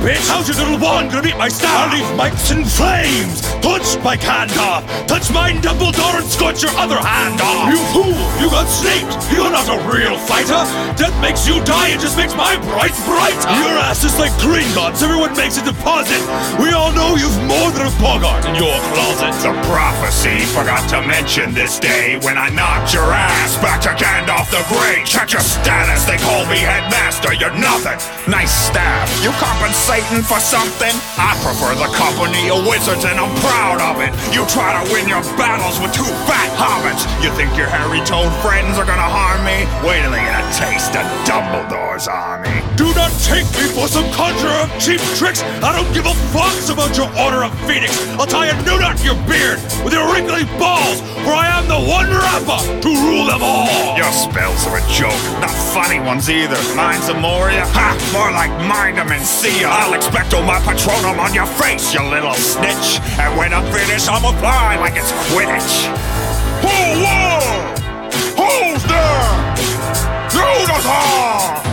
bitch! How's your little wand gonna beat my staff? I'll leave Mike's in flames! Punch my Gandalf! Touch mine, Dumbledore, and scorch your other hand off! You fool! You got snaked! You're not a real fighter! Death makes you die, it just makes my bright brighter! Your ass is like Gringotts, everyone makes a deposit! We all know you've more than a Bogart in your closet! The prophecy forgot to mention this day when I knocked your ass back to Gandalf the Grey. Check your status, they call me headmaster, you're nothing. Nice staff, you compensating for something? I prefer the company of wizards and I'm proud of it. You try to win your battles with two fat hobbits. You think your hairy-toed friends are gonna harm me? Wait till they get a taste of Dumbledore's army. Do not take me for some conjurer of cheap tricks! I don't give a fuck about your Order of Phoenix! I'll tie a new knot to your beard with your wrinkly balls, for I am the one rapper to rule them all! Your spells are a joke, not funny ones either. Mine's a Moria? Ha! More like mind 'em and see 'em. I'll expecto my Patronum on your face, you little snitch. And when I'm finished, I'ma fly like it's Quidditch. Who won? Who's there? You the